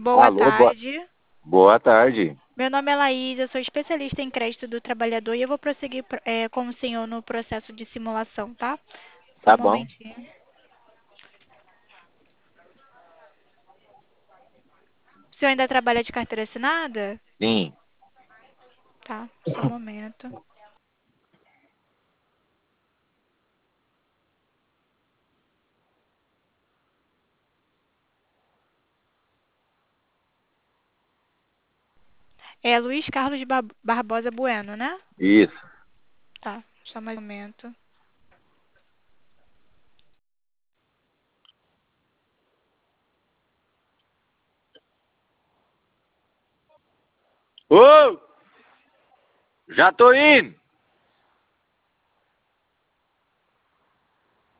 Boa Alô, tarde. boa tarde. Meu nome é Laís, eu sou especialista em crédito do trabalhador e eu vou prosseguir com o senhor no processo de simulação, tá? Só um Tá bom? momentinho. O senhor ainda trabalha de carteira assinada? Sim. Tá, só um momento. É Luiz Carlos Barbosa Bueno, né? Isso. Tá, só mais um momento. Ô! Já tô indo!